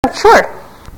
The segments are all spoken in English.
Sure.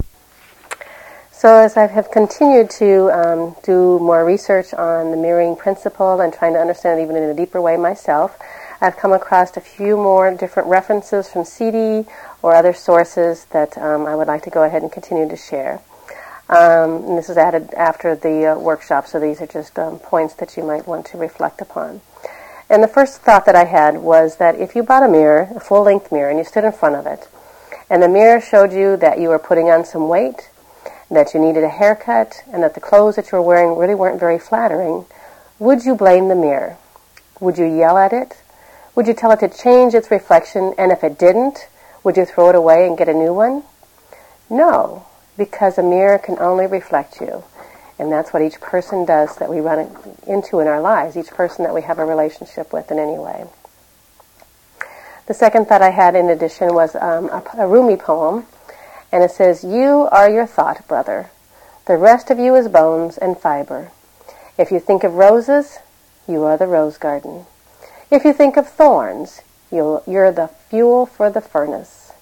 So as I have continued to do more research on the mirroring principle and trying to understand it even in a deeper way myself, I've come across a few more different references from CD or other sources that I would like to go ahead and continue to share. And this is added after the workshop, so these are just points that you might want to reflect upon. And the first thought that I had was that if you bought a mirror, a full-length mirror, and you stood in front of it, and the mirror showed you that you were putting on some weight, that you needed a haircut, and that the clothes that you were wearing really weren't very flattering, would you blame the mirror? Would you yell at it? Would you tell it to change its reflection, and if it didn't, would you throw it away and get a new one? No, because a mirror can only reflect you. And that's what each person does that we run into in our lives, each person that we have a relationship with in any way. The second thought I had in addition was a Rumi poem, and it says, "You are your thought, brother. The rest of you is bones and fiber. If you think of roses, you are the rose garden. If you think of thorns, you're the fuel for the furnace."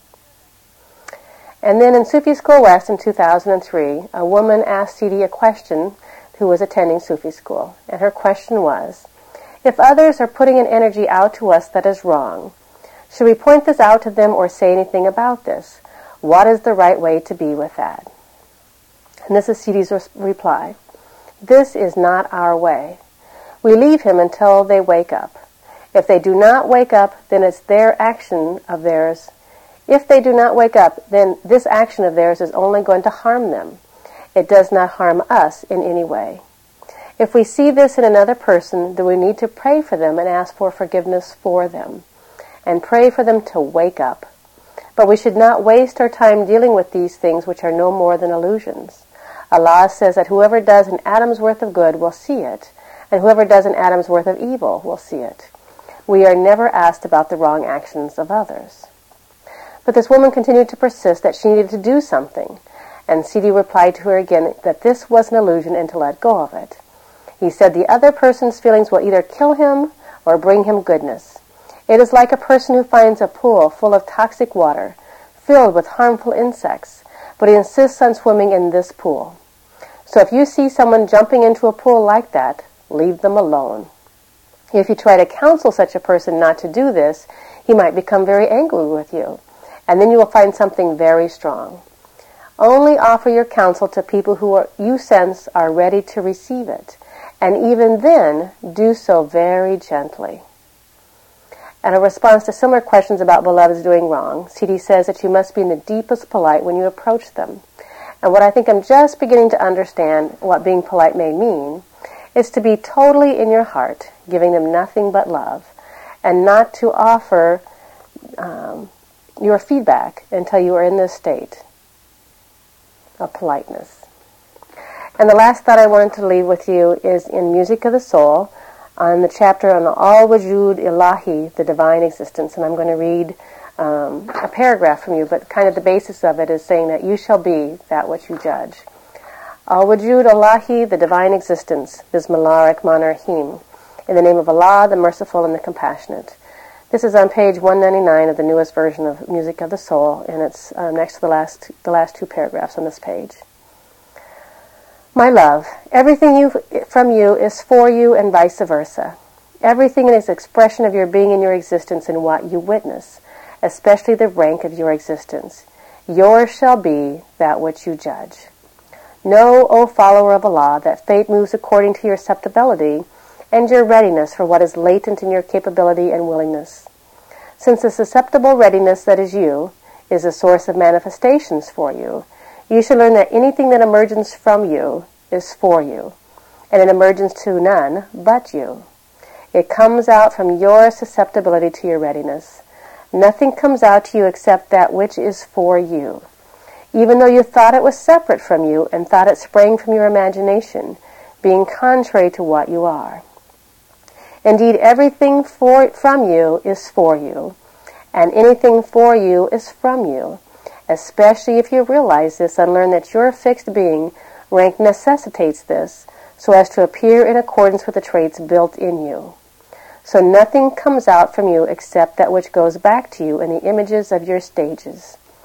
And then in Sufi School West in 2003, a woman asked CD a question who was attending Sufi school. And her question was, if others are putting an energy out to us that is wrong, should we point this out to them or say anything about this? What is the right way to be with that? And this is CD's reply. This is not our way. We leave him until they wake up. If they do not wake up, then it's their action of theirs. If they do not wake up, then this action of theirs is only going to harm them. It does not harm us in any way. If we see this in another person, then we need to pray for them and ask for forgiveness for them, and pray for them to wake up. But we should not waste our time dealing with these things which are no more than illusions. Allah says that whoever does an atom's worth of good will see it, and whoever does an atom's worth of evil will see it. We are never asked about the wrong actions of others. But this woman continued to persist that she needed to do something, and CD replied to her again that this was an illusion and to let go of it. He said the other person's feelings will either kill him or bring him goodness. It is like a person who finds a pool full of toxic water, filled with harmful insects, but he insists on swimming in this pool. So if you see someone jumping into a pool like that, leave them alone. If you try to counsel such a person not to do this, he might become very angry with you, and then you will find something very strong. Only offer your counsel to people who you sense are ready to receive it, and even then, do so very gently. And a response to similar questions about beloveds doing wrong, CD says that you must be in the deepest polite when you approach them. And what I think I'm just beginning to understand what being polite may mean is to be totally in your heart, giving them nothing but love, and not to offer your feedback until you are in this state of politeness. And the last thought I wanted to leave with you is in Music of the Soul, on the chapter on Al-Wujud Ilahi, the divine existence. And I'm going to read a paragraph from you, but kind of the basis of it is saying that you shall be that which you judge. Al-Wujud Ilahi, the divine existence. Bismillah ar-Rahman ar-Rahim. In the name of Allah, the merciful and the compassionate. This is on page 199 of the newest version of Music of the Soul, and it's next to the last two paragraphs on this page. My love, everything from you is for you and vice versa. Everything is expression of your being and your existence in what you witness, especially the rank of your existence. Yours shall be that which you judge. Know, O follower of Allah, that fate moves according to your susceptibility and your readiness for what is latent in your capability and willingness. Since the susceptible readiness that is you is a source of manifestations for you, you should learn that anything that emerges from you is for you, and it emerges to none but you. It comes out from your susceptibility to your readiness. Nothing comes out to you except that which is for you. Even though you thought it was separate from you and thought it sprang from your imagination, being contrary to what you are. Indeed, everything from you is for you, and anything for you is from you, especially if you realize this and learn that your fixed being rank necessitates this so as to appear in accordance with the traits built in you. So nothing comes out from you except that which goes back to you in the images of your stages.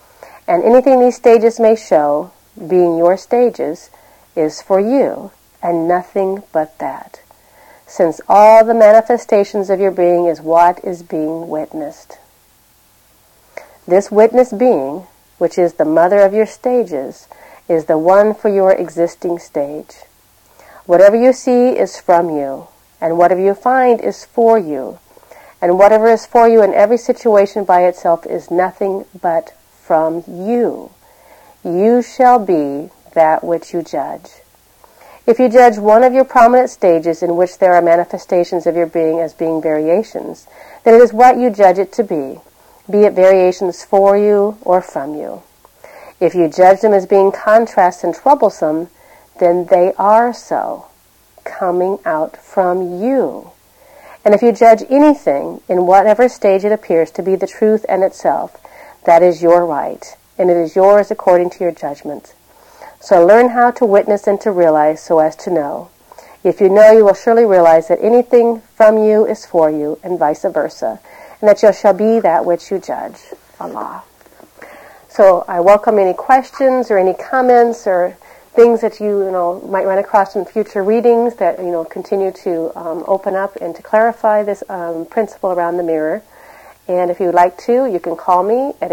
And anything these stages may show, being your stages, is for you, and nothing but that. Since all the manifestations of your being is what is being witnessed. This witness being, which is the mother of your stages, is the one for your existing stage. Whatever you see is from you, and whatever you find is for you, and whatever is for you in every situation by itself is nothing but from you. You shall be that which you judge. If you judge one of your prominent stages in which there are manifestations of your being as being variations, then it is what you judge it to be it variations for you or from you. If you judge them as being contrasts and troublesome, then they are so, coming out from you. And if you judge anything in whatever stage it appears to be the truth and itself, that is your right, and it is yours according to your judgment. So learn how to witness and to realize so as to know. If you know, you will surely realize that anything from you is for you, and vice versa, and that you shall be that which you judge. Allah. So I welcome any questions or any comments or things that you might run across in future readings that continue to open up and to clarify this principle around the mirror. And if you would like to, you can call me at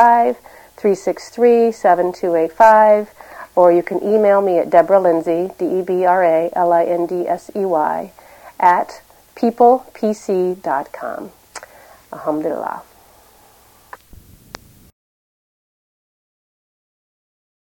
815-363-7285, or you can email me at Deborah Lindsay, DebraLindsey, @ peoplepc.com. Alhamdulillah.